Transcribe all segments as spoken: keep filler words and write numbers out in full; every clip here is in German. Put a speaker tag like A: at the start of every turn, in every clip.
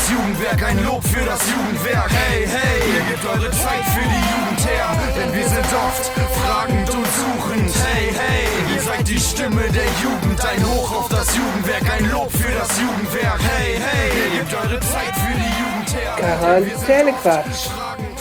A: Jugendwerk, ein Lob für das Jugendwerk. Hey, hey, ihr gebt eure Zeit für die Jugend her, denn wir sind oft fragend und suchend. Hey, hey, ihr seid die Stimme der Jugend, ein Hoch auf das Jugendwerk, ein Lob für das Jugendwerk. Hey, hey, ihr gebt eure Zeit für die Jugend her.
B: Quarantänequatsch.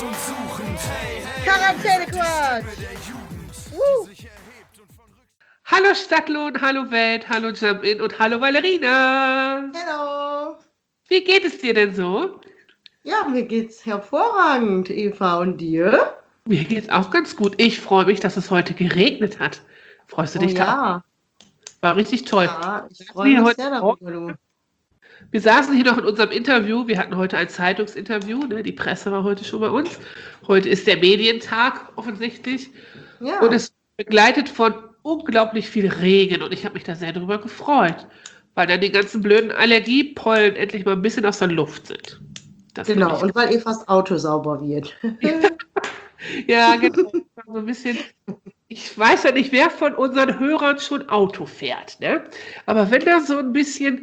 C: Quarantänequatsch. Uh.
B: Hallo Stadtlohn, hallo Welt, hallo Jump-In und hallo Valerina.
C: Hallo.
B: Wie geht es dir denn so?
C: Ja, mir geht's hervorragend, Eva, und dir?
B: Mir geht's auch ganz gut. Ich freue mich, dass es heute geregnet hat. Freust du
C: Oh
B: dich da?
C: ja.
B: War richtig toll.
C: Ja, ich
B: Wir
C: freue mich
B: heute
C: sehr darüber,
B: Morgen-
C: du.
B: Wir saßen hier noch in unserem Interview. Wir hatten heute ein Zeitungsinterview. Ne? Die Presse war heute schon bei uns. Heute ist der Medientag offensichtlich.
C: Ja.
B: Und es begleitet von unglaublich viel Regen. Und ich habe mich da sehr drüber gefreut, weil dann die ganzen blöden Allergiepollen endlich mal ein bisschen aus der Luft sind. Das
C: Genau,
B: fand
C: und weil Evas Auto sauber wird.
B: ich, ja, genau. So ein bisschen. Ich weiß ja nicht, wer von unseren Hörern schon Auto fährt, ne? Aber wenn da so ein bisschen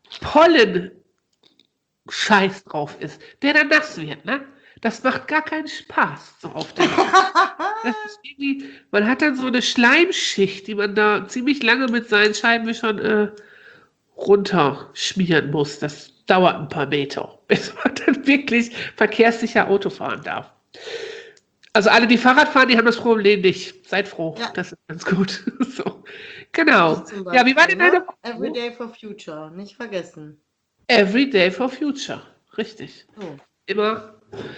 B: Pollen-Scheiß drauf ist, der dann nass wird, ne? Das macht gar keinen Spaß, so auf der Das ist irgendwie, man hat dann so eine Schleimschicht, die man da ziemlich lange mit seinen Scheibenwischern äh, runterschmieren muss. Das dauert ein paar Meter, bis man dann wirklich verkehrssicher Auto fahren darf. Also alle, die Fahrrad fahren, die haben das Problem nicht. Seid froh,
C: Ja.
B: das ist ganz gut. So. Genau.
C: Ich zum
B: Ja, wie war denn
C: Beispiel,
B: deine
C: ne? Every Day for Future, nicht vergessen.
B: Every Day for Future? Richtig.
C: So.
B: Immer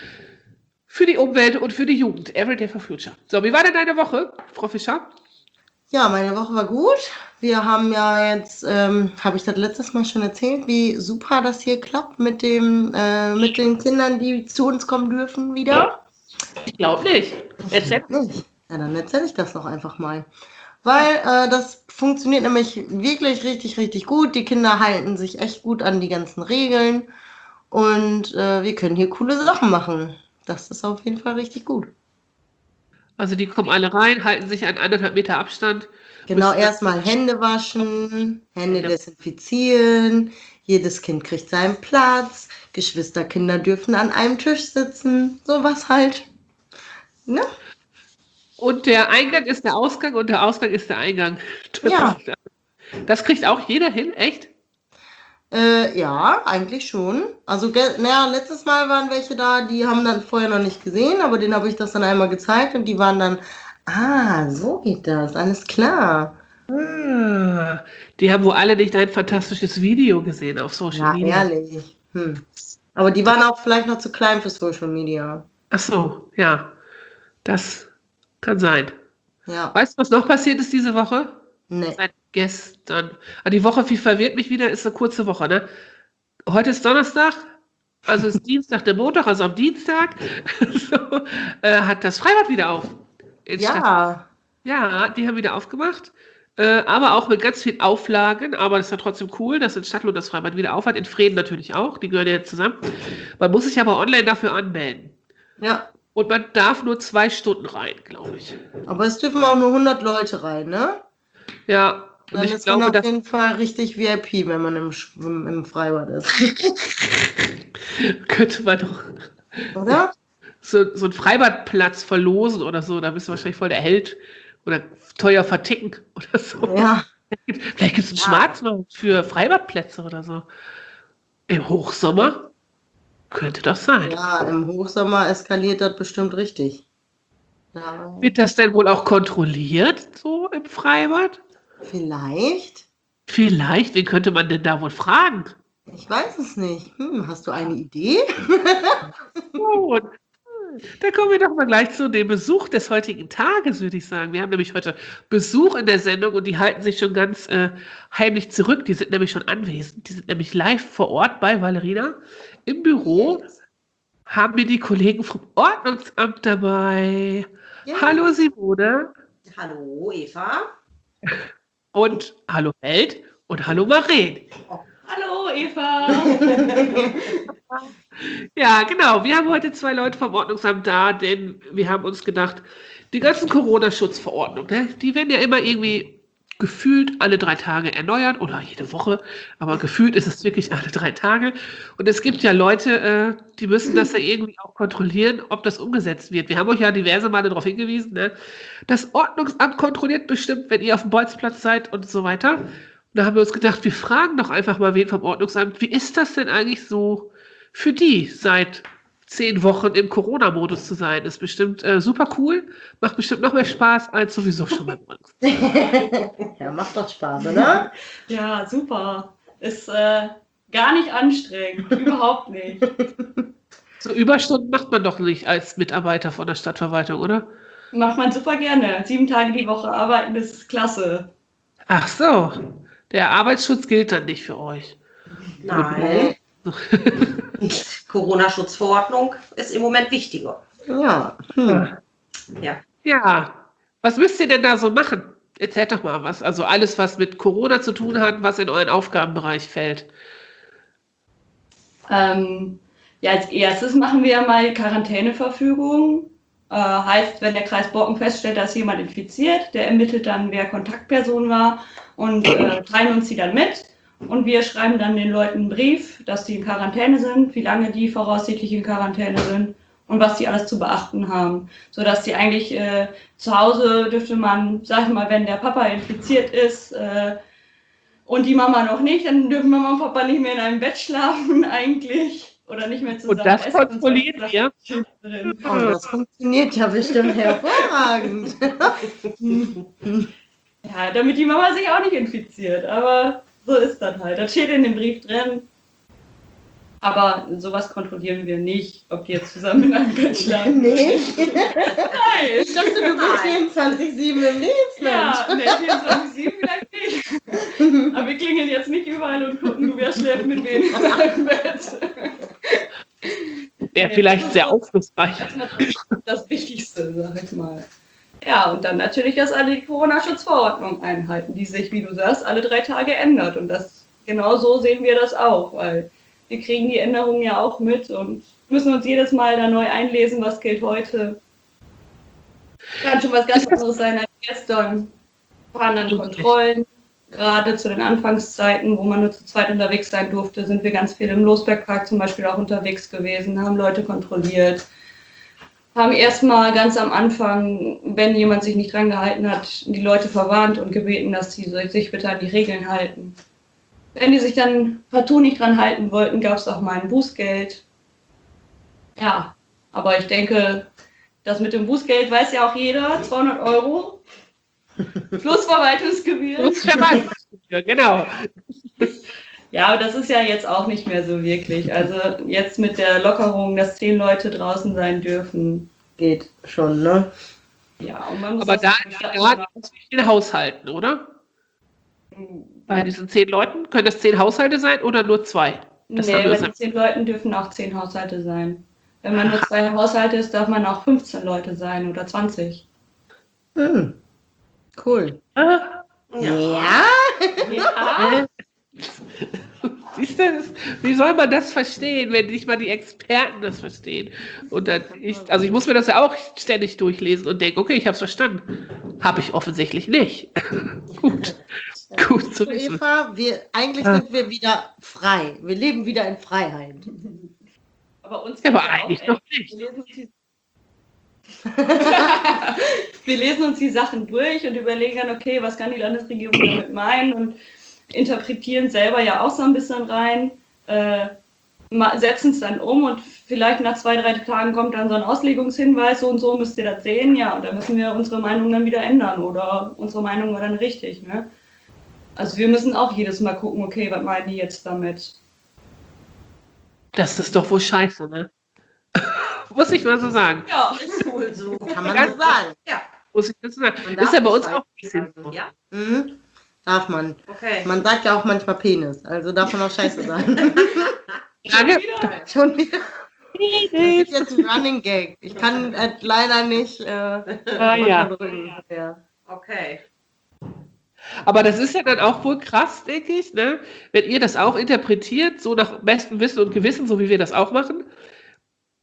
B: für die Umwelt und für die Jugend. Every Day for Future. So, wie war denn deine Woche, Frau Fischer?
C: Ja, meine Woche war gut. Wir haben ja jetzt, ähm, habe ich das letztes Mal schon erzählt, wie super das hier klappt mit dem, äh, mit den Kindern, die zu uns kommen dürfen wieder.
B: Ich glaube nicht. Erzähl.
C: Nicht. Ja, dann erzähle ich das doch einfach mal. Weil äh, das funktioniert nämlich wirklich richtig, richtig gut. Die Kinder halten sich echt gut an die ganzen Regeln und äh, wir können hier coole Sachen machen. Das ist auf jeden Fall richtig gut.
B: Also die kommen alle rein, halten sich an anderthalb Meter Abstand.
C: Genau,
B: Müssen-
C: erstmal Hände waschen, Hände desinfizieren, jedes Kind kriegt seinen Platz, Geschwisterkinder dürfen an einem Tisch sitzen, sowas halt. Ne?
B: Und der Eingang ist der Ausgang und der Ausgang ist der Eingang. Das,
C: Ja.
B: ist, das kriegt auch jeder hin, echt?
C: Äh, ja, eigentlich schon. Also, ge- naja, letztes Mal waren welche da, die haben dann vorher noch nicht gesehen, aber denen habe ich das dann einmal gezeigt und die waren dann, ah, so geht das, alles klar.
B: Ah, die haben wohl alle nicht ein fantastisches Video gesehen auf Social
C: Ja,
B: Media.
C: ehrlich. Hm. Aber die waren auch vielleicht noch zu klein für Social Media.
B: Ach so, ja. Das kann sein.
C: Ja,
B: Weißt du, was noch passiert ist diese Woche?
C: ne.
B: Seit gestern. Ah, die Woche, wie verwirrt mich wieder, ist eine kurze Woche, ne? Heute ist Donnerstag, also ist Dienstag, der Montag, also am Dienstag so, äh, hat das Freibad wieder auf. In Stadt-
C: Ja,
B: Ja, die haben wieder aufgemacht, äh, aber auch mit ganz vielen Auflagen, aber das ist ja trotzdem cool, dass in Stadtlohn das Freibad wieder auf hat, in Vreden natürlich auch, die gehören ja jetzt zusammen. Man muss sich aber online dafür anmelden
C: ja.
B: und man darf nur zwei Stunden rein, glaube ich.
C: Aber es dürfen auch nur hundert Leute rein, ne?
B: Ja, und
C: Dann
B: ich
C: ist man
B: glaube,
C: auf
B: das
C: jeden Fall richtig V I P, wenn man im, Sch- im, im Freibad ist.
B: könnte man doch
C: Oder?
B: so, so einen Freibadplatz verlosen oder so, da bist du wahrscheinlich voll der Held oder teuer verticken oder so.
C: Ja.
B: Vielleicht gibt es einen
C: Ja.
B: Schwarzmarkt für Freibadplätze oder so. Im Hochsommer könnte das sein.
C: Ja, im Hochsommer eskaliert das bestimmt richtig. Ja,
B: Wird das denn wohl auch kontrolliert, so im Freibad?
C: vielleicht.
B: Vielleicht, wen könnte man denn da wohl fragen?
C: Ich weiß es nicht. Hm, hast du eine Idee?
B: Gut. Da kommen wir doch mal gleich zu dem Besuch des heutigen Tages, würde ich sagen. Wir haben nämlich heute Besuch in der Sendung und die halten sich schon ganz äh, heimlich zurück. Die sind nämlich schon anwesend. Die sind nämlich live vor Ort bei Valerina im Büro. Haben wir die Kollegen vom Ordnungsamt dabei.
C: Ja.
B: Hallo Simone
D: Hallo Eva.
B: und hallo Welt und hallo Maren.
D: Hallo Eva.
B: Ja, genau. Wir haben heute zwei Leute vom Ordnungsamt da, denn wir haben uns gedacht, die ganzen Corona-Schutzverordnungen, ne, die werden ja immer irgendwie gefühlt alle drei Tage erneuert oder jede Woche, aber gefühlt ist es wirklich alle drei Tage. Und es gibt ja Leute, äh, die müssen das ja irgendwie auch kontrollieren, ob das umgesetzt wird. Wir haben euch ja diverse Male darauf hingewiesen, ne? Das Ordnungsamt kontrolliert bestimmt, wenn ihr auf dem Bolzplatz seid und so weiter. Und da haben wir uns gedacht, wir fragen doch einfach mal wen vom Ordnungsamt, wie ist das denn eigentlich so für die seit zehn Wochen im Corona-Modus zu sein? Ist bestimmt äh, super cool, macht bestimmt noch mehr Spaß als sowieso schon bei uns.
C: Ja, macht doch Spaß, oder?
D: Ja, super. Ist äh, gar nicht anstrengend. Überhaupt nicht.
B: So Überstunden macht man doch nicht als Mitarbeiter von der Stadtverwaltung, oder?
D: Macht man super gerne. Sieben Tage die Woche arbeiten, das ist klasse.
B: Ach so, der Arbeitsschutz gilt dann nicht für euch.
E: Nein. Corona-Schutzverordnung ist im Moment wichtiger.
C: Ja. Hm.
E: Ja.
B: Ja, was müsst ihr denn da so machen? Erzählt doch mal was. Also alles, was mit Corona zu tun hat, was in euren Aufgabenbereich fällt.
D: Ähm, ja, als erstes machen wir mal Quarantäneverfügung. Äh, heißt, wenn der Kreis Borken feststellt, dass jemand infiziert, der ermittelt dann, wer Kontaktperson war und äh, teilen uns die dann mit. Und wir schreiben dann den Leuten einen Brief, dass die in Quarantäne sind, wie lange die voraussichtlich in Quarantäne sind und was die alles zu beachten haben. Sodass die eigentlich äh, zu Hause dürfte man, sag ich mal, wenn der Papa infiziert ist äh, und die Mama noch nicht, dann dürfen Mama und Papa nicht mehr in einem Bett schlafen eigentlich. Oder nicht mehr zusammen
B: Und das
D: essen.
B: kontrolliert
D: und so.
B: ihr?
D: Drin.
C: Und das funktioniert ja bestimmt hervorragend.
D: Ja, damit die Mama sich auch nicht infiziert. Aber so ist das halt. Das steht in dem Brief drin. Aber sowas kontrollieren wir nicht, ob die jetzt zusammen in einem Bett schlafen.
C: Nee.
D: Nein.
C: Ich dachte, du bist vierundzwanzig sieben im Dienst, Mensch.
D: Ja, ne, vierundzwanzig sieben vielleicht nicht. Aber wir klingeln jetzt nicht überall und gucken, wer schläft mit wem in einem Bett.
B: Wäre vielleicht sehr aufschlussreich.
D: Das ist natürlich das Wichtigste, sag ich mal. Ja, und dann natürlich, dass alle die Corona-Schutzverordnung einhalten, die sich, wie du sagst, alle drei Tage ändert. Und das genau so sehen wir das auch, weil wir kriegen die Änderungen ja auch mit und müssen uns jedes Mal da neu einlesen, was gilt heute. Kann schon was ganz anderes sein als gestern. Fahren dann Kontrollen. Gerade zu den Anfangszeiten, wo man nur zu zweit unterwegs sein durfte, sind wir ganz viel im Losbergpark zum Beispiel auch unterwegs gewesen, haben Leute kontrolliert, haben erstmal ganz am Anfang, wenn jemand sich nicht dran gehalten hat, die Leute verwarnt und gebeten, dass sie sich bitte an die Regeln halten. Wenn die sich dann partout nicht dran halten wollten, gab es auch mal ein Bußgeld. Ja, aber ich denke, das mit dem Bußgeld weiß ja auch jeder, zweihundert Euro. Plus Verwaltungsgebühren.
B: Plus Verwaltungsgebühr, genau.
D: Ja, aber das ist ja jetzt auch nicht mehr so wirklich. Also jetzt mit der Lockerung, dass zehn Leute draußen sein dürfen.
C: Geht schon, ne?
D: Ja, und man muss
B: Aber
D: das
B: da
D: ja
B: gerade aus wie vielen Haushalten, oder? Bei diesen zehn Leuten, können das zehn Haushalte sein oder nur zwei? Das
D: nee,
B: haben wir
D: bei
B: uns
D: den zehn Leuten dürfen auch zehn Haushalte sein. Wenn man nur zwei Haushalte ist, darf man auch fünfzehn Leute sein oder zwanzig.
C: Hm. Cool.
B: Ah,
C: Ja?
D: Ja,
B: siehst du, das, wie soll man das verstehen, wenn nicht mal die Experten das verstehen? Und dann ich, also ich muss mir das ja auch ständig durchlesen und denke, okay, ich habe es verstanden. Habe ich offensichtlich nicht. Gut, gut zu
C: So,
B: wissen.
C: Eva, wir, eigentlich
B: Ah.
C: sind wir wieder frei. Wir leben wieder in Freiheit.
D: aber uns
B: Ja, aber
D: geht's ja auch
B: eigentlich
D: echt.
B: noch nicht.
D: Wir lesen uns die wir lesen uns die Sachen durch und überlegen dann, okay, was kann die Landesregierung damit meinen und interpretieren selber ja auch so ein bisschen rein, äh, ma- setzen es dann um und vielleicht nach zwei, drei Tagen kommt dann so ein Auslegungshinweis, so und so müsst ihr das sehen, ja, und dann müssen wir unsere Meinung dann wieder ändern oder unsere Meinung war dann richtig, ne? Also wir müssen auch jedes Mal gucken, okay, was meinen die jetzt damit?
B: Das ist doch wohl scheiße, ne? Muss ich mal so sagen.
D: Ja,
E: Ist wohl so.
C: Kann man so sagen.
E: Ja,
B: Muss ich das so sagen.
C: Man
B: Ist ja
C: darf
B: bei uns
C: nicht
B: auch ein bisschen so.
E: ja,
C: Mhm. Darf man.
E: okay.
C: Man sagt ja auch manchmal Penis, also darf man auch scheiße sagen.
B: Danke.
D: wieder.
C: Schon wieder. Das ist jetzt ein Running Gag. Ich kann äh, leider nicht äh,
B: Ah, ja.
C: drücken. Ja.
E: Okay.
B: Aber das ist ja dann auch wohl krass, denke ich, ne? Wenn ihr das auch interpretiert, so nach bestem Wissen und Gewissen, so wie wir das auch machen.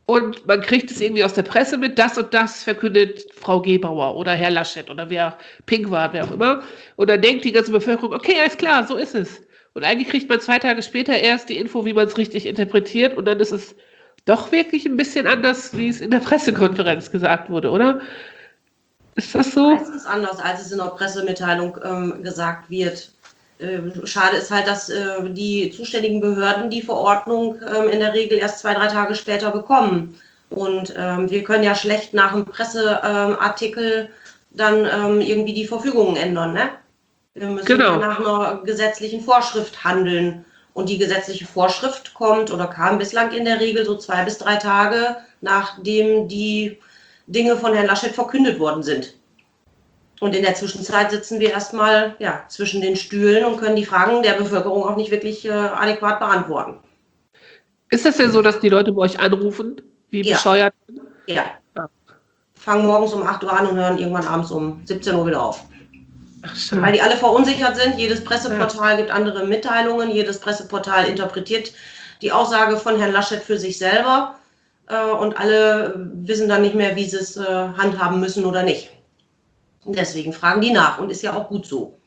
B: und man kriegt es irgendwie aus der Presse mit, das und das verkündet Frau Gebauer oder Herr Laschet oder wer Pink war, wer auch immer. Und dann denkt die ganze Bevölkerung, okay, alles klar, so ist es. Und eigentlich kriegt man zwei Tage später erst die Info, wie man es richtig interpretiert und dann ist es doch wirklich ein bisschen anders, wie es in der Pressekonferenz gesagt wurde, oder? Ist das so?
E: Meistens anders, als es in der Pressemitteilung ähm, gesagt wird. Ähm, schade ist halt, dass äh, die zuständigen Behörden die Verordnung ähm, in der Regel erst zwei, drei Tage später bekommen. Und ähm, wir können ja schlecht nach einem Presseartikel ähm, dann ähm, irgendwie die Verfügungen ändern, ne? Wir müssen
B: Genau.
E: ja nach einer gesetzlichen Vorschrift handeln. Und die gesetzliche Vorschrift kommt oder kam bislang in der Regel so zwei bis drei Tage, nachdem die Dinge von Herrn Laschet verkündet worden sind. Und in der Zwischenzeit sitzen wir erstmal ja, zwischen den Stühlen und können die Fragen der Bevölkerung auch nicht wirklich äh, adäquat beantworten.
B: Ist das denn so, dass die Leute bei euch anrufen, wie
E: Ja.
B: bescheuert?
E: Ja.
B: Ja.
E: Fangen morgens um acht Uhr an und hören irgendwann abends um siebzehn Uhr wieder auf.
B: Ach,
E: Weil
B: schade.
E: die alle verunsichert sind. Jedes Presseportal gibt andere Mitteilungen. Jedes Presseportal interpretiert die Aussage von Herrn Laschet für sich selber. Äh, und alle wissen dann nicht mehr, wie sie es äh, handhaben müssen oder nicht. Und deswegen fragen die nach. Und ist ja auch gut so.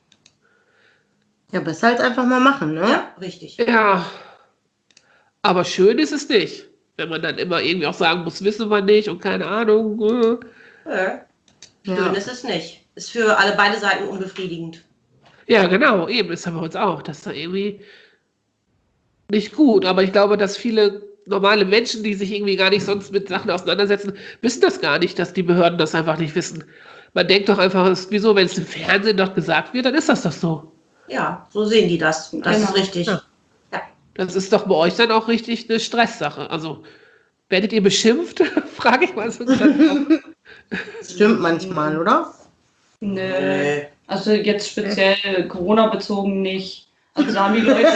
C: Ja, besser als einfach mal machen, ne?
E: Ja, richtig.
B: Ja, aber schön ist es nicht, wenn man dann immer irgendwie auch sagen muss, wissen wir nicht und keine Ahnung. äh.
E: Ja. Schön
C: Ja.
E: ist es nicht. Ist für alle beide Seiten unbefriedigend.
B: Ja, genau, eben, das haben wir uns auch. Das ist da irgendwie nicht gut. Aber ich glaube, dass viele normale Menschen, die sich irgendwie gar nicht sonst mit Sachen auseinandersetzen, wissen das gar nicht, dass die Behörden das einfach nicht wissen. Man denkt doch einfach, es ist wieso, wenn es im Fernsehen doch gesagt wird, dann ist das doch so.
E: Ja, so sehen die das. Das
D: Genau.
E: ist richtig.
B: Ja.
E: Ja.
B: Das ist doch bei euch dann auch richtig eine Stresssache. Also, werdet ihr beschimpft? Frage ich mal so.
C: Das stimmt manchmal, oder?
D: Nö. Also jetzt speziell Corona-bezogen nicht. Also da haben die Leute.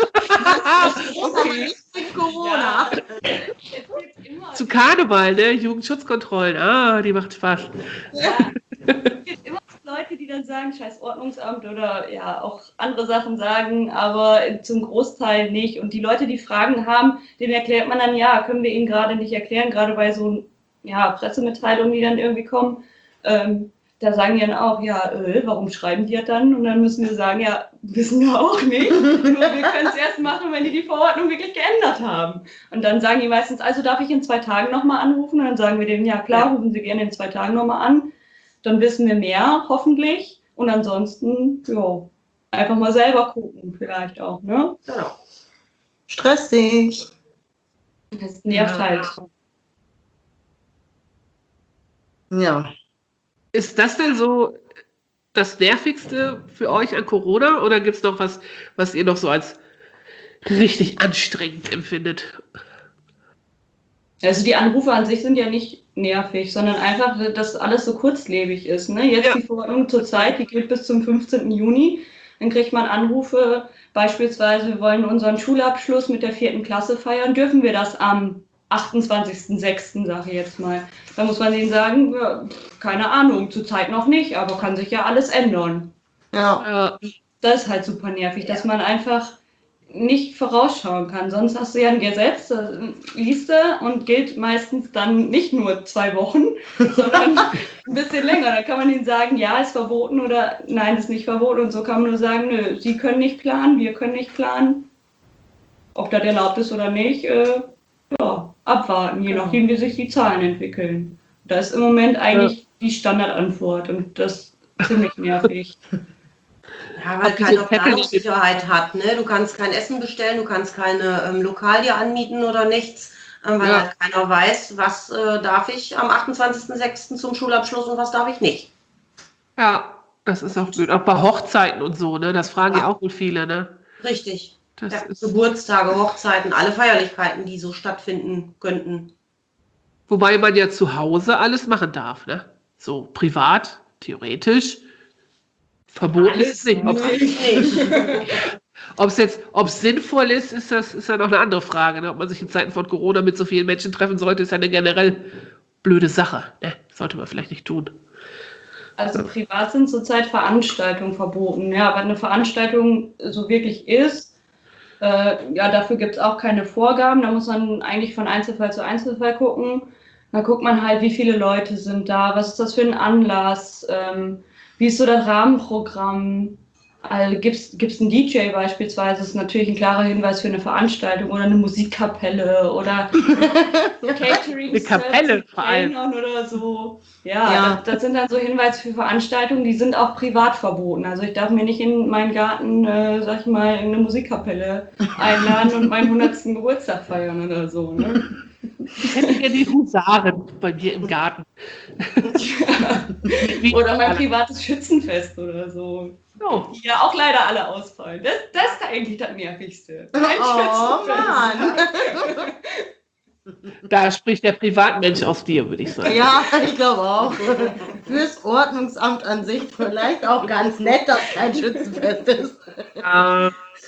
B: Okay.
E: Corona.
D: Ja, es gibt immer,
B: Zu Karneval, ne? Jugendschutzkontrollen. Ah, die macht Spaß.
D: ja, es gibt immer Leute, die dann sagen, scheiß Ordnungsamt oder ja auch andere Sachen sagen, aber zum Großteil nicht. Und die Leute, die Fragen haben, denen erklärt man dann, ja, können wir ihnen gerade nicht erklären, gerade bei so ja, Pressemitteilungen, die dann irgendwie kommen. Ähm, da sagen die dann auch, ja, äh, warum schreiben die das dann? Und dann müssen wir sagen, ja, wissen wir auch nicht. Nur wir können es erst machen, wenn die die Verordnung wirklich geändert haben. Und dann sagen die meistens, also darf ich in zwei Tagen nochmal anrufen? Und dann sagen wir denen, ja klar,
E: Ja.
D: rufen Sie gerne in zwei Tagen nochmal an. Dann wissen wir mehr, hoffentlich. Und ansonsten, ja, einfach mal selber gucken vielleicht auch, ne?
E: Genau.
C: Stressig.
D: Das nervt
B: Ja.
D: halt.
C: Ja.
B: Ist das denn so das Nervigste für euch an Corona oder gibt es noch was, was ihr noch so als richtig anstrengend empfindet?
D: Also die Anrufe an sich sind ja nicht nervig, sondern einfach, dass alles so kurzlebig ist. Ne? Jetzt
B: Ja.
D: die Verordnung zur Zeit, die gilt bis zum fünfzehnten Juni. Dann kriegt man Anrufe, beispielsweise, wir wollen unseren Schulabschluss mit der vierten Klasse feiern. Dürfen wir das am achtundzwanzigsten sechsten, sage ich jetzt mal. Da muss man denen sagen, ja, keine Ahnung, zurzeit noch nicht, aber kann sich ja alles ändern.
C: Ja.
B: Äh,
D: Das ist halt super nervig, dass man einfach nicht vorausschauen kann. Sonst hast du ja ein Gesetz, das liest du und gilt meistens dann nicht nur zwei Wochen, sondern ein bisschen länger. Da kann man ihnen sagen, ja, ist verboten oder nein, ist nicht verboten. Und so kann man nur sagen, nö, sie können nicht planen, wir können nicht planen. Ob das erlaubt ist oder nicht, äh, ja, abwarten, je nachdem, wie sich die Zahlen entwickeln. Das ist im Moment eigentlich die Standardantwort und das ist ziemlich nervig.
E: Ja, weil
B: Ob diese
E: keiner
B: Zettel-
E: Planungssicherheit hat. Ne? Du kannst kein Essen bestellen, du kannst keine ähm, Lokalie anmieten oder nichts, ähm, weil
B: Ja.
E: halt keiner weiß, was äh, darf ich am achtundzwanzigsten sechsten zum Schulabschluss und was darf ich nicht.
B: ja, das ist auch blöd. Auch bei Hochzeiten und so, ne? Das fragen ja auch wohl viele, ne?
E: Richtig.
B: Das
E: Ja,
B: ist,
E: Geburtstage, Hochzeiten, alle Feierlichkeiten, die so stattfinden könnten.
B: wobei man ja zu Hause alles machen darf, ne? So privat, theoretisch. Verboten ist es nicht. Ob
E: Nicht.
B: es jetzt, ob es sinnvoll ist, ist das ist ja noch eine andere Frage. Ne? Ob man sich in Zeiten von Corona mit so vielen Menschen treffen sollte, ist ja eine generell blöde Sache. Ne? Sollte man vielleicht nicht tun.
D: Also privat sind zurzeit Veranstaltungen verboten. Ja, aber eine Veranstaltung so wirklich ist, Äh, ja, dafür gibt es auch keine Vorgaben. Da muss man eigentlich von Einzelfall zu Einzelfall gucken. Da guckt man halt, wie viele Leute sind da, was ist das für ein Anlass, ähm, wie ist so das Rahmenprogramm. Also gibt es einen D J beispielsweise, das ist natürlich ein klarer Hinweis für eine Veranstaltung oder eine Musikkapelle oder Catering
B: Eine Kapelle vor allem.
D: oder so. Ja,
C: Ja.
D: Das, das sind dann so Hinweise für Veranstaltungen, die sind auch privat verboten. Also ich darf mir nicht in meinen Garten, äh, sag ich mal, eine Musikkapelle einladen und meinen hundertsten Geburtstag feiern oder so. Ne?
B: Ich hätte gerne die Husaren bei mir im Garten. Wie-
D: Oder mein privates Schützenfest oder so.
B: Oh,
D: Die ja auch leider alle ausfallen. Das, das ist eigentlich das Nervigste. Ein
C: Oh
D: Schützenfest.
C: Mann.
B: da spricht der Privatmensch aus dir, würde ich sagen.
C: Ja, ich glaube auch. Fürs Ordnungsamt an sich vielleicht auch ganz nett, dass kein Schützenfest ist.
B: Ja.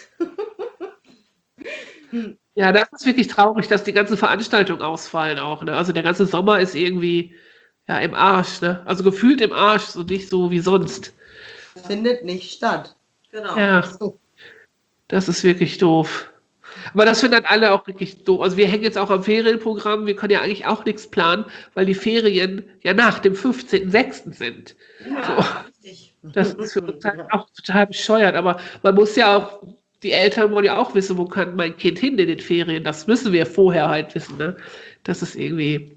B: Ja, das ist wirklich traurig, dass die ganzen Veranstaltungen ausfallen auch. Ne? Also der ganze Sommer ist irgendwie ja im Arsch. Ne? Also gefühlt im Arsch, so nicht so wie sonst.
C: Findet nicht statt.
E: Genau.
B: Ja,
C: So.
B: das ist wirklich doof. Aber das finden dann alle auch wirklich doof. Also wir hängen jetzt auch am Ferienprogramm. Wir können ja eigentlich auch nichts planen, weil die Ferien ja nach dem fünfzehnten sechsten sind.
E: Ja, richtig.
B: Das ist für uns halt auch total bescheuert. Aber man muss ja auch, die Eltern wollen ja auch wissen, wo kann mein Kind hin in den Ferien. Das müssen wir vorher halt wissen. Ne? Das ist irgendwie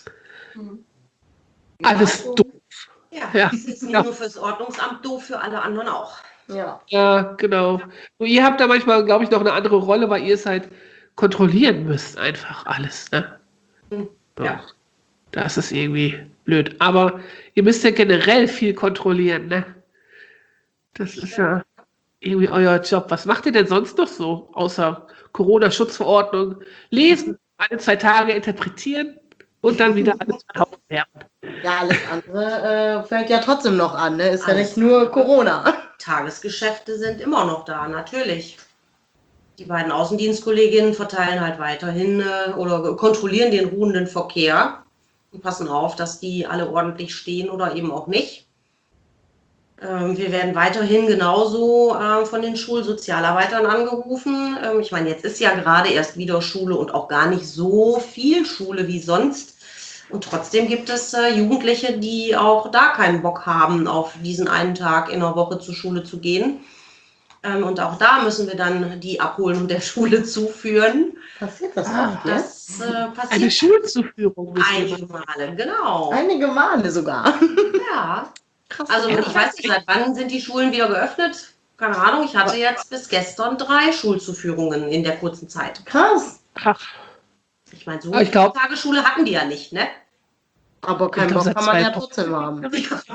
B: alles
E: also,
B: doof.
E: Ja,
B: Ja.
E: das ist jetzt nicht
B: Ja.
E: nur fürs Ordnungsamt doof, für alle anderen auch.
C: Ja.
B: Ja, genau. Nur ihr habt da manchmal, glaube ich, noch eine andere Rolle, weil ihr es halt kontrollieren müsst, einfach alles. Ne?
E: Ja.
B: Das ist irgendwie blöd. Aber ihr müsst ja generell viel kontrollieren, ne? Das ist ja irgendwie euer Job. Was macht ihr denn sonst noch so, außer Corona-Schutzverordnung? Lesen, alle zwei Tage interpretieren und dann wieder alles verkaufen werden.
C: Ja, alles andere äh, fällt ja trotzdem noch an, ne? Ist ja
E: Alles.
C: nicht nur Corona.
E: Tagesgeschäfte sind immer noch da, natürlich. Die beiden Außendienstkolleginnen verteilen halt weiterhin äh, oder kontrollieren den ruhenden Verkehr und passen auf, dass die alle ordentlich stehen oder eben auch nicht. Ähm, wir werden weiterhin genauso äh, von den Schulsozialarbeitern angerufen. Ähm, ich meine, jetzt ist ja gerade erst wieder Schule und auch gar nicht so viel Schule wie sonst. Und trotzdem gibt es äh, Jugendliche, die auch da keinen Bock haben, auf diesen einen Tag in der Woche zur Schule zu gehen. Ähm, und auch da müssen wir dann die abholen und der Schule zuführen.
C: Passiert das
B: Ah,
C: oft, ne?
E: Das äh,
B: Eine
E: passiert
B: Schulzuführung. müsst ihr
E: einige
B: machen.
E: Male, genau.
C: Einige Male sogar.
E: Ja,
C: Krass.
E: also ich weiß nicht, seit wann sind die Schulen wieder geöffnet? Keine Ahnung, ich hatte jetzt bis gestern drei Schulzuführungen in der kurzen Zeit.
C: Krass.
B: Ach,
E: Ich meine, so
B: Aber ich
E: viele
B: glaub-
E: Tagesschule hatten die ja nicht, ne?
C: Aber keinen
B: glaub,
C: Bock
B: seit
C: kann man
B: zwei
C: ja
B: Wochen.
C: trotzdem haben.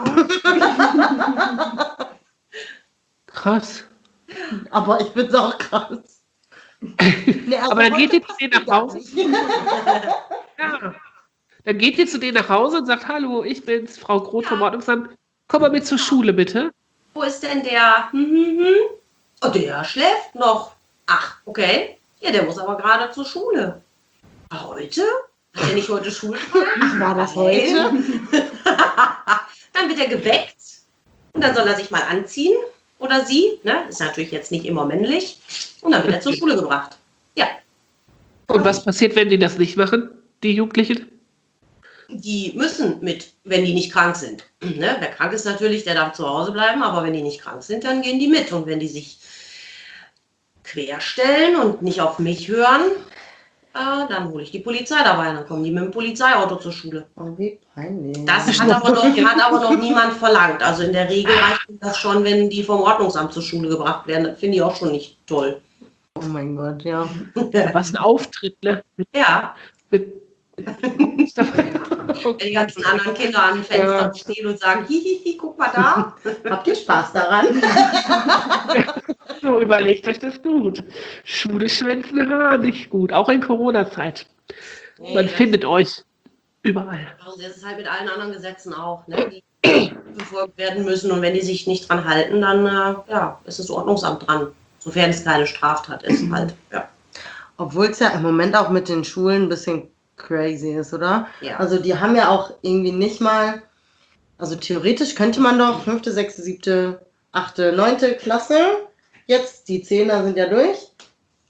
B: krass.
C: Aber ich find's auch krass. Nee, also
B: Aber dann geht
C: heute
B: ihr zu
C: passt
B: denen
C: die
B: nach
C: gar
B: Hause?
C: nicht.
B: Ja. Dann geht ihr zu denen nach Hause und sagt, hallo, ich bin's, Frau Groth vom Ordnungsamt. Komm mal mit zur Schule, bitte.
E: Wo ist denn der? Hm, hm, hm. Oh, der schläft noch. Ach, okay. Ja, der muss aber gerade zur Schule. Heute? Hat er nicht heute Schulfrei?
C: Ach, war das heute?
E: Dann wird er geweckt und dann soll er sich mal anziehen oder sie, ne? Ist natürlich jetzt nicht immer männlich. Und dann wird er zur Schule gebracht. Ja,
B: Und was passiert, wenn die das nicht machen, die Jugendlichen?
E: die müssen mit, wenn die nicht krank sind. Ne? Wer krank ist natürlich, der darf zu Hause bleiben, aber wenn die nicht krank sind, dann gehen die mit. Und wenn die sich querstellen und nicht auf mich hören, äh, dann hole ich die Polizei dabei. Dann kommen die mit dem Polizeiauto zur Schule.
C: Oh, wie peinlich.
E: Das hat aber, noch, hat aber noch niemand verlangt. Also in der Regel reicht das schon, wenn die vom Ordnungsamt zur Schule gebracht werden. Das finde ich auch schon nicht toll.
C: Oh mein Gott, ja.
B: Was ein Auftritt, ne? Mit,
E: Ja,
B: mit,
E: wenn die ganzen anderen Kinder an den Fenstern stehen und sagen, hihihi, guck mal da.
C: Habt ihr Spaß daran?
B: So, überlegt euch das gut. Schwule schwänzen, ha, nicht gut. Auch in Corona-Zeit.
E: Nee,
B: Man
E: das-
B: findet euch überall.
E: Also das ist halt mit allen anderen Gesetzen auch, ne, die befolgt werden müssen. Und wenn die sich nicht dran halten, dann äh, ja, ist das Ordnungsamt dran. Sofern es keine Straftat ist halt. Ja.
C: Obwohl es ja im Moment auch mit den Schulen ein bisschen crazy ist, oder?
E: Ja.
C: Also die haben ja auch irgendwie nicht mal, also theoretisch könnte man doch fünfte, sechste, siebte, achte, neunte Klasse, jetzt die Zehner sind ja durch,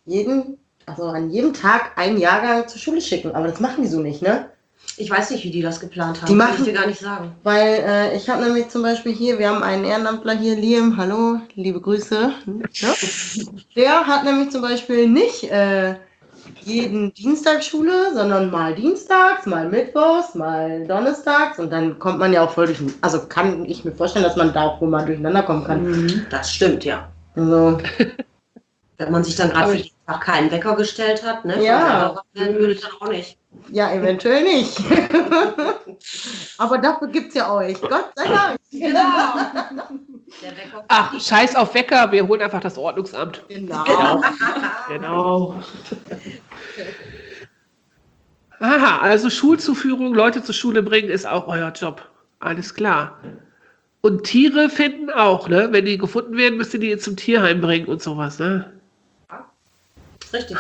C: jeden, also an jedem Tag einen Jahrgang zur Schule schicken. Aber das machen die so nicht, ne?
E: Ich weiß nicht, wie die das geplant haben.
C: Die machen-
E: Kann ich dir gar nicht sagen.
C: Weil äh, ich habe nämlich zum Beispiel hier, wir haben einen Ehrenamtler hier, Liam, hallo, liebe Grüße. Ja? Der hat nämlich zum Beispiel nicht äh, jeden Dienstag Schule, sondern mal dienstags, mal mittwochs, mal donnerstags und dann kommt man ja auch voll durch, also kann ich mir vorstellen, dass man da auch wohl mal durcheinander kommen kann.
E: Das stimmt, ja.
C: Also,
E: Wenn man sich dann gerade
C: Aber
E: für
C: ich-
E: jeden Tag keinen Wecker gestellt hat, ne? von
C: Ja.
E: selber wach werden würde ich dann auch nicht.
C: ja, eventuell nicht. Aber dafür gibt es ja euch. Gott sei Dank.
E: Genau. Der Wecker.
B: Ach, scheiß auf Wecker, wir holen einfach das Ordnungsamt.
C: Genau.
B: Genau. Aha, also Schulzuführung, Leute zur Schule bringen, ist auch euer Job. Alles klar. Und Tiere finden auch, ne? Wenn die gefunden werden, müsst ihr die zum Tierheim bringen und sowas, ne?
E: Richtig.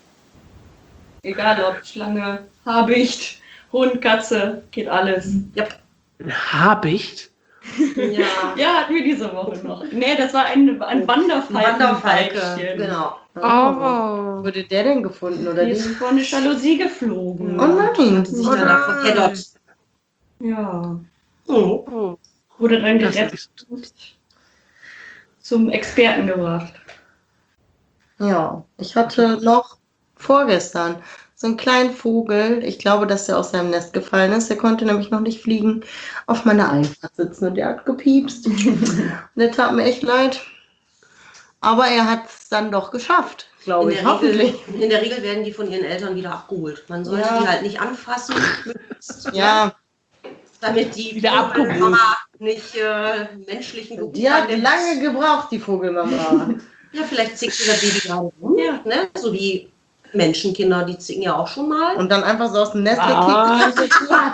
D: Egal ob Schlange, Habicht, Hund, Katze, geht alles.
B: Ein Habicht?
E: Ja.
D: Ja, hatten wir diese Woche noch. Nee, das war ein, ein Wanderfalken.
E: Wanderfalke. Genau.
C: Oh. Wurde der denn gefunden oder
D: Die
C: die?
D: ist vor eine Jalousie geflogen.
C: Oh nein.
E: Sich
C: Oh
E: danach
C: nein.
E: verkettert.
D: Ja.
E: Mhm.
B: Oh,
D: Wurde dann
B: das
D: gerettet
B: ist
D: und zum Experten gebracht.
C: Ja, ich hatte noch vorgestern so einen kleinen Vogel. Ich glaube, dass der aus seinem Nest gefallen ist. Der konnte nämlich noch nicht fliegen, auf meiner Einfahrt sitzen und der hat gepiepst. Und der tat mir echt leid. Aber er hat es dann doch geschafft, glaube
E: In
C: ich.
E: der,
C: Hoffentlich.
E: Regel, in der Regel werden die von ihren Eltern wieder abgeholt. Man sollte
C: Ja.
E: die halt nicht anfassen,
C: Ja,
E: damit die
B: Wieder abgeholt.
E: Mama nicht äh, menschlichen Geruch
C: die hat
E: annimmt.
C: lange gebraucht, die Vogelmama.
E: Ja, vielleicht zickt sie das Baby gerade rum.
D: Ja.
E: Ne? So wie Menschenkinder, die zicken ja auch schon mal.
C: Und dann einfach so aus dem Nest
B: Ah.
C: gekickt.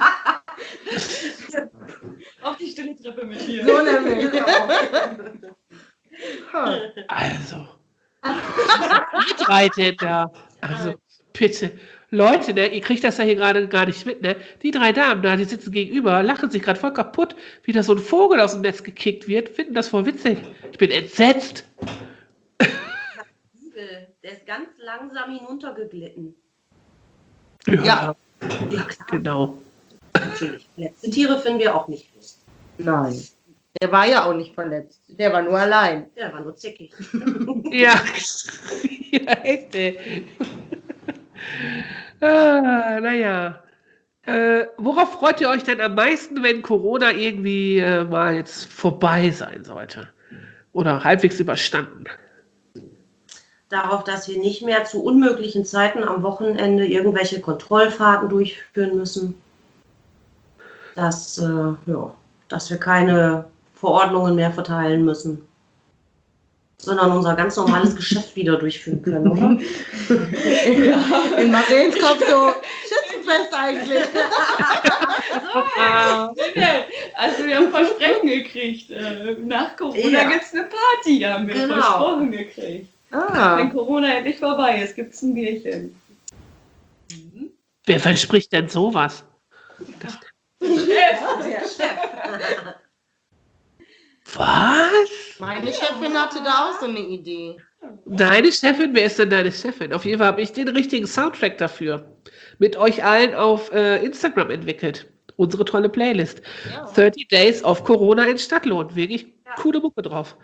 D: Auf die stille Treppe mit dir.
C: So nämlich.
B: Also. Ihr drei denn da? Also, bitte. Leute, ne, ihr kriegt das ja hier gerade gar nicht mit, ne? Die drei Damen da, die sitzen gegenüber, lachen sich gerade voll kaputt, wie da so ein Vogel aus dem Netz gekickt wird, finden das voll witzig. Ich bin entsetzt.
E: Übel. Der ist ganz langsam hinuntergeglitten.
C: Ja.
E: Ja, klar.
B: Genau.
E: Natürlich. Letzte Tiere finden wir auch nicht los.
C: Nein. Der war ja auch nicht verletzt. Der war nur allein.
E: Der war nur zickig.
B: Ja. Ja, echt, ey. Ah, naja. Äh, worauf freut ihr euch denn am meisten, wenn Corona irgendwie äh, mal jetzt vorbei sein sollte? Oder halbwegs überstanden?
E: Darauf, dass wir nicht mehr zu unmöglichen Zeiten am Wochenende irgendwelche Kontrollfahrten durchführen müssen. Dass, äh, ja, dass wir keine Verordnungen mehr verteilen müssen. Sondern unser ganz normales Geschäft wieder durchführen können, oder?
C: In Marens Kopf so, Schützenfest eigentlich.
D: Also wir haben Versprechen gekriegt. Äh, Nach Corona
E: Ja.
D: gibt es eine Party, haben wir
E: Genau.
D: versprochen gekriegt.
C: Ah,
D: Wenn Corona endlich vorbei ist, gibt es ein Bierchen.
B: Wer verspricht denn sowas? Was?
C: meine Chefin hatte da auch so eine Idee.
B: Deine Chefin? Wer ist denn deine Chefin? Auf jeden Fall habe ich den richtigen Soundtrack dafür mit euch allen auf äh, Instagram entwickelt. Unsere tolle Playlist.
C: Ja.
B: thirty Days of Corona in Stadtlohn. Wirklich coole Mucke drauf.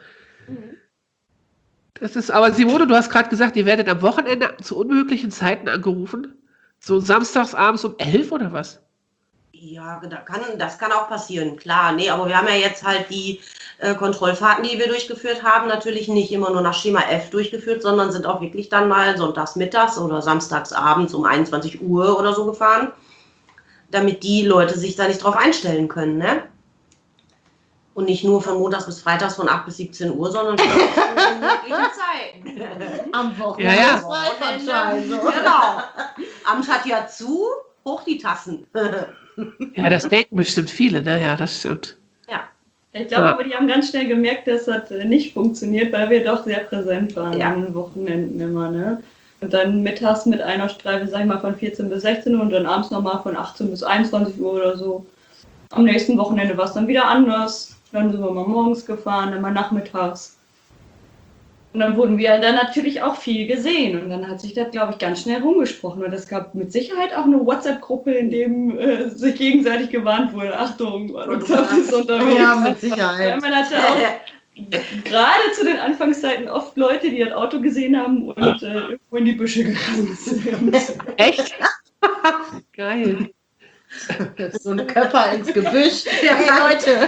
B: Das ist, aber Simone, du hast gerade gesagt, ihr werdet am Wochenende zu unmöglichen Zeiten angerufen. So samstags abends um elf oder was?
E: Ja, da kann, das kann auch passieren, klar. Nee, aber wir haben ja jetzt halt die äh, Kontrollfahrten, die wir durchgeführt haben, natürlich nicht immer nur nach Schema F durchgeführt, sondern sind auch wirklich dann mal sonntags mittags oder samstags abends um einundzwanzig Uhr oder so gefahren, damit die Leute sich da nicht drauf einstellen können, ne? Und nicht nur von montags bis freitags von acht bis siebzehn Uhr, sondern zu möglichen Zeiten.
C: Am Wochenende.
B: Ja, ja.
C: ist Freifahrtschein, so.
E: Genau. Amt hat ja zu, hoch die Tassen.
B: Ja, das denken bestimmt viele, ne? Ja, das stimmt.
E: Ja.
D: Ich glaube
B: Ja.
D: aber, die haben ganz schnell gemerkt, dass das äh, nicht funktioniert, weil wir doch sehr präsent waren
E: Ja.
D: an den Wochenenden immer, ne? Und dann mittags mit einer Streife, sag ich mal, von vierzehn bis sechzehn Uhr und dann abends nochmal von achtzehn bis einundzwanzig Uhr oder so. Am nächsten Wochenende war es dann wieder anders. Dann sind wir mal morgens gefahren, dann mal nachmittags. Und dann wurden wir dann natürlich auch viel gesehen. Und dann hat sich das, glaube ich, ganz schnell rumgesprochen. Und es gab mit Sicherheit auch eine WhatsApp-Gruppe, in dem äh, sich gegenseitig gewarnt wurde. Achtung, WhatsApp ist unterwegs.
C: Ja, mit
D: Ja,
C: Sicherheit.
D: man hatte auch gerade zu den Anfangszeiten oft Leute, die das Auto gesehen haben und äh, irgendwo in die Büsche gerannt sind.
B: Echt? Geil.
C: So ein Körper ins Gebüsch. Hey, Leute.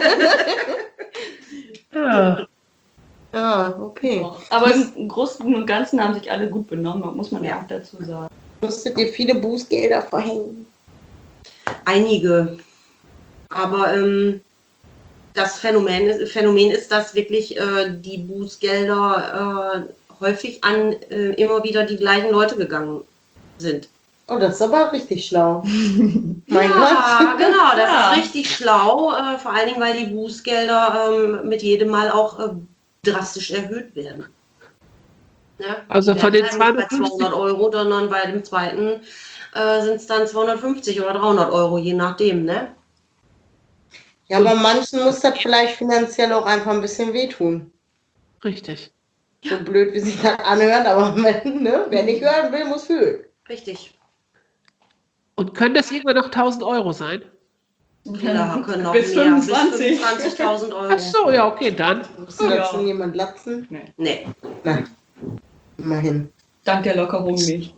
B: Ja.
C: Ja, okay.
D: Aber im Großen und Ganzen haben sich alle gut benommen, muss man ja auch dazu sagen.
C: Musstet ihr viele Bußgelder verhängen?
E: Einige. Aber ähm, das Phänomen ist, Phänomen ist, dass wirklich äh, die Bußgelder äh, häufig an äh, immer wieder die gleichen Leute gegangen sind.
C: Oh, das ist aber richtig schlau. Mein
E: Ja,
C: Gott.
E: genau, das
D: Ja.
E: ist richtig schlau, äh, vor allen Dingen, weil die Bußgelder ähm, mit jedem Mal auch äh, drastisch erhöht werden. Ja?
B: Also von den
E: Ja, nicht bei
B: zweihundertfünfzig
E: zweihundert Euro, sondern bei dem zweiten äh, sind es dann zweihundertfünfzig oder dreihundert Euro, je nachdem, ne?
C: Ja, aber manchen muss das vielleicht finanziell auch einfach ein bisschen wehtun.
B: Richtig.
C: So blöd, wie sich das anhört, aber wenn, ne, wer nicht hören will, muss fühlen.
E: Richtig.
B: Und können das irgendwann noch tausend Euro sein?
E: Ja, können noch
D: Bis
E: mehr,
D: fünfundzwanzig.
E: bis fünfundzwanzigtausend Euro.
B: Ach so, ja, okay, dann.
C: Muss da
D: Ja.
C: schon jemand latzen?
E: Nee.
C: Nein. Immerhin.
D: Dank der Lockerung nicht.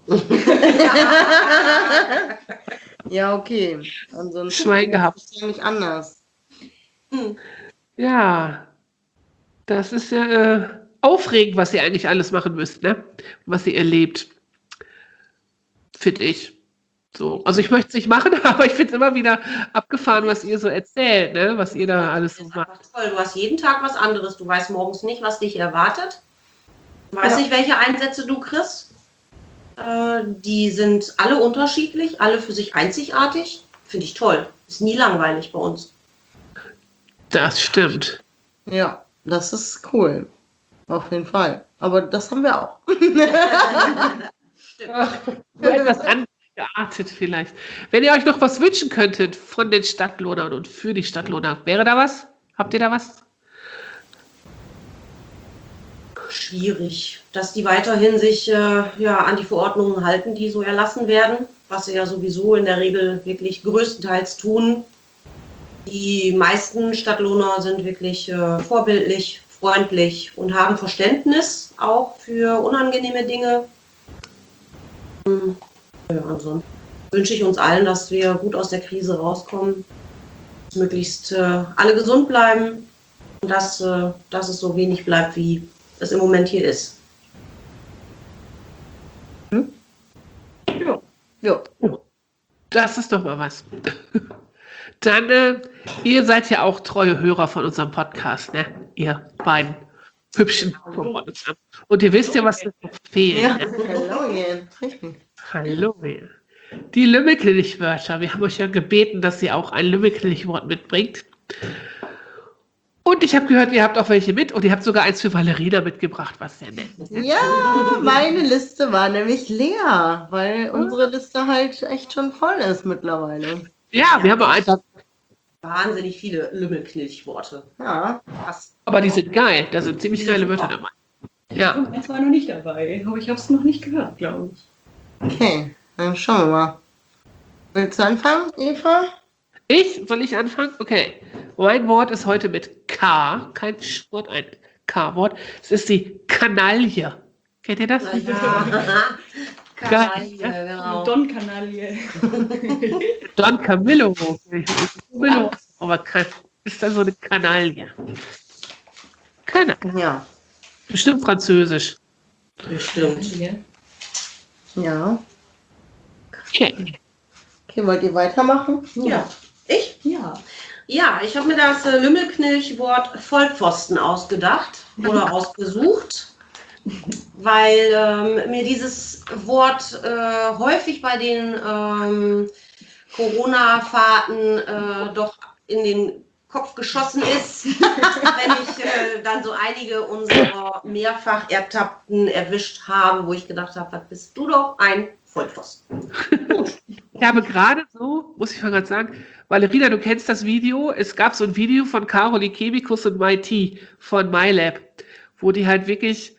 C: Ja, okay. Ansonsten
B: Schwein gehabt.
C: ist es ja nicht anders.
E: Hm.
B: Ja, das ist ja äh, aufregend, was ihr eigentlich alles machen müsst, ne? Was ihr erlebt. Finde ich. So. Also ich möchte es nicht machen, aber ich finde es immer wieder abgefahren, was ihr so erzählt, ne? Was ihr da alles so
E: Das ist
B: macht.
E: einfach toll. Du hast jeden Tag was anderes. Du weißt morgens nicht, was dich erwartet. Du weißt
B: Ja.
E: nicht, welche Einsätze du kriegst. Äh, die sind alle unterschiedlich, alle für sich einzigartig. Finde ich toll. Ist nie langweilig bei uns.
B: Das stimmt.
C: Ja, das ist cool. Auf jeden Fall. Aber das haben wir auch.
B: Nur etwas anders geartet vielleicht. Wenn ihr euch noch was wünschen könntet von den Stadtlohnern und für die Stadtlohner, wäre da was? Habt ihr da was?
E: Schwierig, dass die weiterhin sich äh, ja, an die Verordnungen halten, die so erlassen werden, was sie ja sowieso in der Regel wirklich größtenteils tun. Die meisten Stadtlohner sind wirklich äh, vorbildlich, freundlich und haben Verständnis auch für unangenehme Dinge. Hm, Ja, ansonsten wünsche ich uns allen, dass wir gut aus der Krise rauskommen, dass möglichst äh, alle gesund bleiben und dass, äh, dass es so wenig bleibt, wie es im Moment hier ist.
D: Ja.
C: Ja.
B: Das ist doch mal was. Dann, äh, ihr seid ja auch treue Hörer von unserem Podcast, ne? Ihr beiden hübschen von uns. Und ihr wisst ja, was noch fehlt.
C: Ja.
B: Ne?
C: Hallo, Jen. Richtig.
B: Hallo. ihr. Die Lümmelkirch-Wörter. Wir haben euch ja gebeten, dass ihr auch ein Lümmelkirch-Wort mitbringt. Und ich habe gehört, ihr habt auch welche mit und ihr habt sogar eins für Valerina mitgebracht, was sehr nett ist.
C: Ja, meine Liste war nämlich leer, weil unsere Liste halt echt schon voll ist mittlerweile.
B: Ja, wir haben auch einfach,
E: Wahnsinnig viele Lümmelknilchworte.
C: Ja.
E: Krass.
B: aber die sind geil. Da sind ziemlich geile Wörter dabei. Ja.
D: Eins war noch nicht dabei, aber ich habe es noch nicht gehört, glaube ich.
C: Okay, dann schauen wir mal. Willst du anfangen, Eva?
B: Ich, soll ich anfangen? Okay. Mein Wort ist heute mit K, kein Wort, ein K-Wort. Es ist die Kanaille. Kennt ihr das?
E: Ja.
B: Geil, ja.
E: Kanaille, genau.
D: Don-Kanaille.
B: Don Camillo. Camillo. Aber kein, ist dann so eine Kanaille. Keine Ahnung.
C: Ja.
B: Bestimmt Französisch.
E: Bestimmt.
C: Ja.
B: Okay.
C: Okay, wollt ihr weitermachen?
E: Ja. Ich?
D: Ja.
E: Ja, ich habe mir das äh, Lümmelknilchwort Vollpfosten ausgedacht oder ausgesucht, weil ähm, mir dieses Wort äh, häufig bei den ähm, Corona-Fahrten äh, doch in den Kopf geschossen ist, wenn ich äh, dann so einige unserer mehrfach Ertappten erwischt habe, wo ich gedacht habe, was bist du doch ein Vollpfosten.
B: Ich habe gerade so, muss ich mal gerade sagen, Valerina, du kennst das Video. Es gab so ein Video von Caroline Kebikus und M I T von MyLab, wo die halt wirklich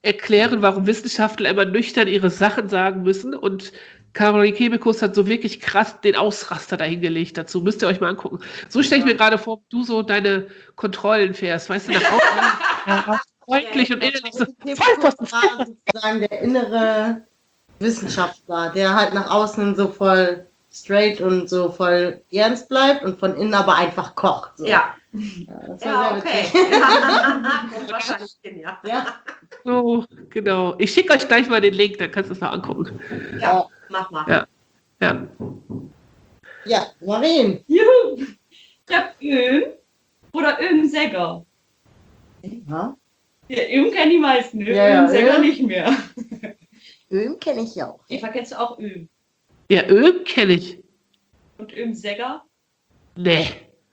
B: erklären, warum Wissenschaftler immer nüchtern ihre Sachen sagen müssen. Und Caroline Kebekus hat so wirklich krass den Ausraster dahingelegt dazu. Müsst ihr euch mal angucken. So stelle ich mir gerade vor, du so deine Kontrollen fährst. Weißt du, nach außen freundlich und innerlich so, Vollpfosten,
C: war sozusagen der innere Wissenschaftler, der halt nach außen so voll straight und so voll ernst bleibt und von innen aber einfach kocht. So.
E: Ja.
C: Ja, das war
E: Ja,
C: sehr
E: okay.
C: witzig.
E: Kommt wahrscheinlich hin, ja.
C: Ja.
B: So, genau. Ich schicke euch gleich mal den Link, dann kannst du es mal angucken.
E: Ja, mach mal.
B: Ja. Ja.
C: Ja, Marien.
D: Juhu! Ich hab Öhm oder Öhm-Sägger.
C: Ja.
D: Ja, Öhm kennen die meisten,
C: Ja, ja,
D: Öhm-Sägger
C: Öhm.
D: nicht mehr.
C: Öhm kenne ich ja auch.
D: Eva, kennst du auch Öhm?
B: Ja, Öl kenne ich.
D: Und Öhm-Sägger?
B: Nee.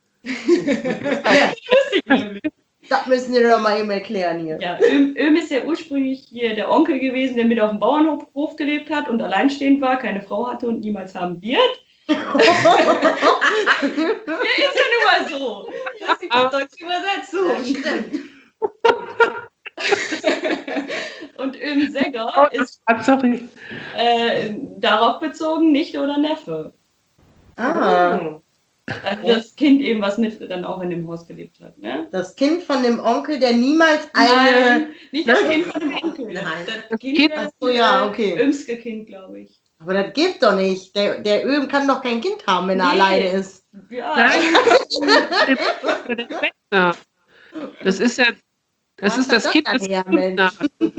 D: Lustig, nämlich.
C: Das müssen wir doch mal eben erklären hier.
D: Ja, Öhm, Öhm ist ja ursprünglich hier der Onkel gewesen, der mit auf dem Bauernhof Hof gelebt hat und alleinstehend war, keine Frau hatte und niemals haben wird. Ja, ist ja nun mal so. Das ist die deutsche Übersetzung. Und Öhm-Sägger ist
B: Ah, sorry.
D: äh, darauf bezogen Nichte oder Neffe.
C: Ah,
D: Also das Kind eben, was mit dann auch in dem Haus gelebt hat. Ne?
C: das Kind von dem Onkel, der niemals eine...
D: Nein, nicht das Kind von dem Onkel.
E: Nein.
D: Das Kind,
B: Kind-
D: das
C: Ach so, ja, okay.
D: Ömske Kind, glaube ich.
C: Aber das geht doch nicht. Der, der Öhm kann doch kein Kind haben, wenn er
D: Nee.
C: alleine ist.
D: Ja,
B: Nein. Das ist ja, das
C: Was
B: ist
C: hat
B: das
C: das
B: Kind
C: dann
B: des
C: her,
B: Gründers.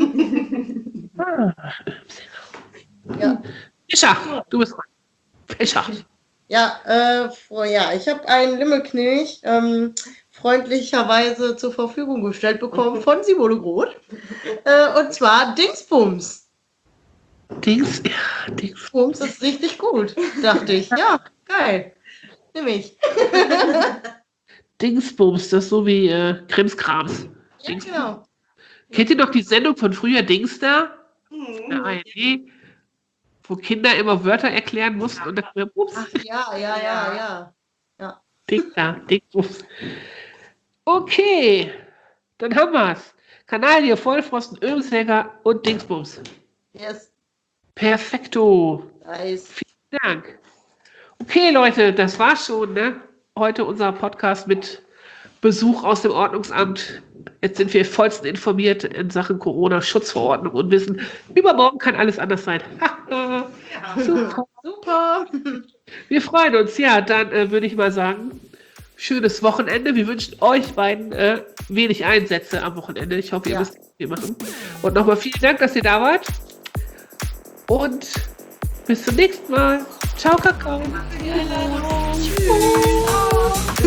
C: Ja,
B: Fischer, du bist dran. Fischer.
C: ja, äh, vor, ja ich habe einen Limmelknilch ähm, freundlicherweise zur Verfügung gestellt bekommen von Simone Groth. Äh, und zwar Dingsbums.
B: Dings, ja, Dings.
C: Bums ist richtig gut, dachte ich. Ja, geil. Nimm ich.
B: Dingsbums, das ist so wie äh, Krimskrams.
C: Ja, genau.
B: Kennt ihr noch die Sendung von früher, Dings da?
E: Hm.
B: Der A R D, wo Kinder immer Wörter erklären mussten und dann, ups,
C: Ach ja, ja, ja, ja.
B: Ding da, Dingsbums. Okay, dann haben wir's. Kanaille, Vollpfosten, Ömsäger und Dingsbums.
C: Yes.
B: Perfekto.
C: Nice.
B: Vielen Dank. Okay, Leute, das war's schon, ne? Heute unser Podcast mit Besuch aus dem Ordnungsamt. Jetzt sind wir vollstens informiert in Sachen Corona-Schutzverordnung und wissen, übermorgen kann alles anders sein. Super.
C: Super.
B: Wir freuen uns. Ja, dann äh, würde ich mal sagen, schönes Wochenende. Wir wünschen euch beiden äh, wenig Einsätze am Wochenende. Ich hoffe, ihr
C: Ja.
B: wisst, was wir machen. Und nochmal vielen Dank, dass ihr da wart. Und bis zum nächsten Mal. Ciao, Kakao.
D: Tschüss.